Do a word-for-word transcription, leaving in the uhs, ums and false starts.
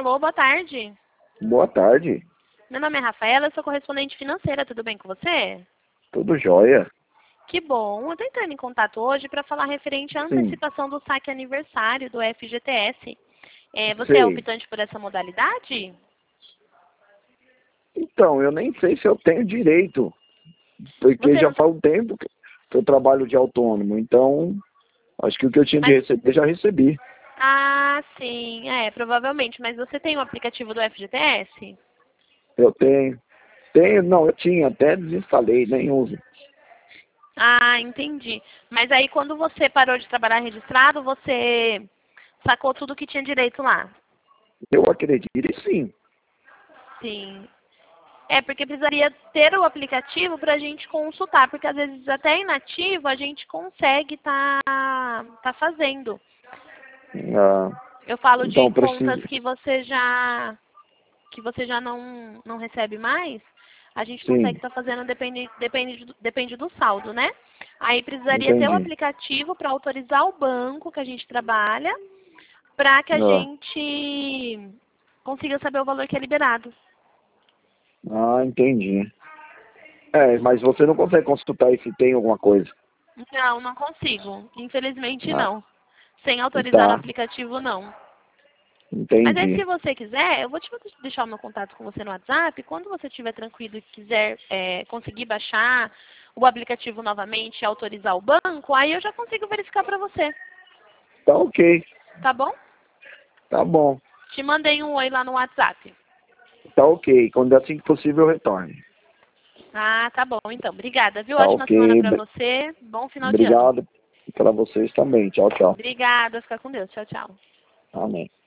Alô, boa tarde. Boa tarde. Meu nome é Rafaela, eu sou correspondente financeira, tudo bem com você? Tudo jóia? Que bom. Eu tô entrando em contato hoje para falar referente à Sim. antecipação do saque aniversário do F G T S. É, você é Sei. optante por essa modalidade? Então, eu nem sei se eu tenho direito, porque Você já não... faz um tempo que eu trabalho de autônomo, então acho que o que eu tinha de Mas... receber já recebi. Ah, sim, é, provavelmente. Mas você tem o aplicativo do F G T S? Eu tenho. Tenho, não, eu tinha, até desinstalei, nem uso. Ah, entendi. Mas aí quando você parou de trabalhar registrado, você sacou tudo que tinha direito lá? Eu acredito e sim. Sim. É, porque precisaria ter o aplicativo para a gente consultar, porque às vezes até inativo a gente consegue tá, tá fazendo. Ah, Eu falo de então, contas preciso. que você já que você já não, não recebe mais, a gente consegue Sim, estar fazendo, depende, depende, do- depende do saldo, né? Aí precisaria ter o entendi. aplicativo para autorizar o banco que a gente trabalha, para que a Ah, gente consiga saber o valor que é liberado. ah, entendi. É, mas você não consegue consultar aí se tem alguma coisa. Não, não consigo. Infelizmente Ah, não. Sem autorizar no tá, aplicativo, não. Mas aí, se entendi. você quiser, eu vou te deixar o meu contato com você no WhatsApp. Quando você estiver tranquilo e quiser é, conseguir baixar o aplicativo novamente e autorizar o banco, aí eu já consigo verificar para você. Tá ok, Tá bom? tá bom. Te mandei um oi lá no WhatsApp. Tá ok, quando assim que possível eu retorno. Ah, tá bom. Então, obrigada, viu? Tá Ótima semana ok, para br- você. Bom final de ano. obrigado para vocês também. Tchau, tchau. Obrigada. Fica com Deus. Tchau, tchau. Amém.